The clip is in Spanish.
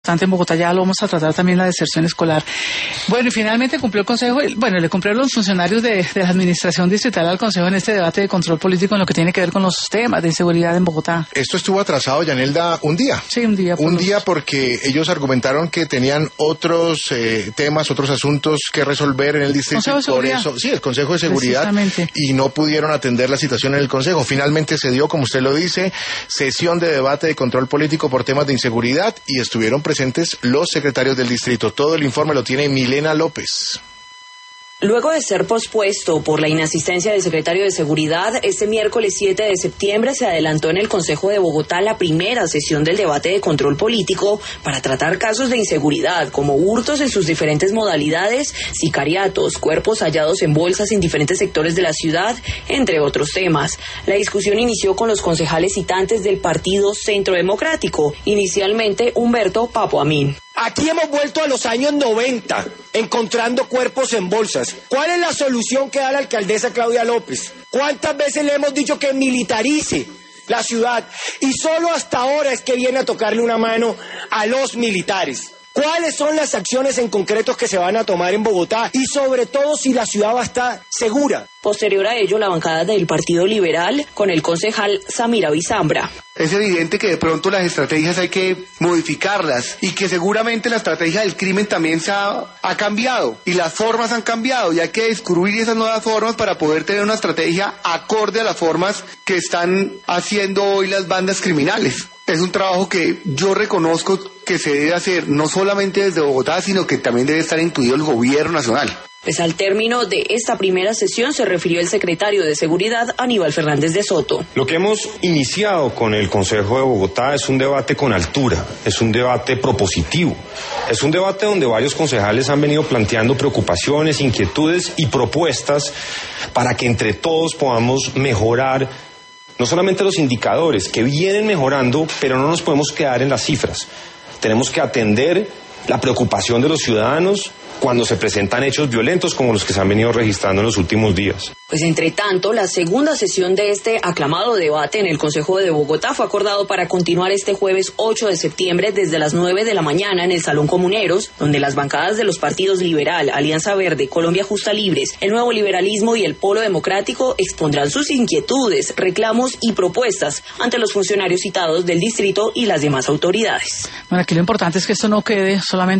importante en Bogotá, ya lo vamos a tratar también, la deserción escolar. Bueno, y finalmente cumplió el Consejo, le cumplieron los funcionarios de la Administración Distrital al Consejo en este debate de control político en lo que tiene que ver con los temas de inseguridad en Bogotá. Esto estuvo atrasado, Yanelda, un día. Sí, un día. Un día porque ellos argumentaron que tenían otros temas, otros asuntos que resolver en el distrito. Por eso, sí, el Consejo de Seguridad, y no pudieron atender la situación en el Consejo. Finalmente se dio, como usted lo dice, sesión de debate de control político por temas de inseguridad y estuvieron presentes los secretarios del distrito. Todo el informe lo tiene Milena López. Luego de ser pospuesto por la inasistencia del secretario de Seguridad, este miércoles 7 de septiembre se adelantó en el Consejo de Bogotá la primera sesión del debate de control político para tratar casos de inseguridad, como hurtos en sus diferentes modalidades, sicariatos, cuerpos hallados en bolsas en diferentes sectores de la ciudad, entre otros temas. La discusión inició con los concejales citantes del Partido Centro Democrático, inicialmente Humberto Papo Amin. Aquí hemos vuelto a los años 90, encontrando cuerpos en bolsas. ¿Cuál es la solución que da la alcaldesa Claudia López? ¿Cuántas veces le hemos dicho que militarice la ciudad? Y solo hasta ahora es que viene a tocarle una mano a los militares. ¿Cuáles son las acciones en concreto que se van a tomar en Bogotá? Y sobre todo si la ciudad va a estar segura. Posterior a ello, la bancada del Partido Liberal con el concejal Samira Bizambra. Es evidente que de pronto las estrategias hay que modificarlas y que seguramente la estrategia del crimen también ha cambiado y las formas han cambiado y hay que descubrir esas nuevas formas para poder tener una estrategia acorde a las formas que están haciendo hoy las bandas criminales. Es un trabajo que yo reconozco que se debe hacer no solamente desde Bogotá, sino que también debe estar incluido el gobierno nacional. Pues al término de esta primera sesión se refirió el secretario de Seguridad, Aníbal Fernández de Soto. Lo que hemos iniciado con el Consejo de Bogotá es un debate con altura, es un debate propositivo, es un debate donde varios concejales han venido planteando preocupaciones, inquietudes y propuestas para que entre todos podamos mejorar no solamente los indicadores que vienen mejorando, pero no nos podemos quedar en las cifras. Tenemos que atender la preocupación de los ciudadanos cuando se presentan hechos violentos como los que se han venido registrando en los últimos días. Pues entre tanto, la segunda sesión de este aclamado debate en el Consejo de Bogotá fue acordado para continuar este jueves 8 de septiembre desde las 9 de la mañana en el Salón Comuneros, donde las bancadas de los partidos Liberal, Alianza Verde, Colombia Justa Libres, el Nuevo Liberalismo y el Polo Democrático expondrán sus inquietudes, reclamos y propuestas ante los funcionarios citados del distrito y las demás autoridades. Bueno, aquí lo importante es que esto no quede solamente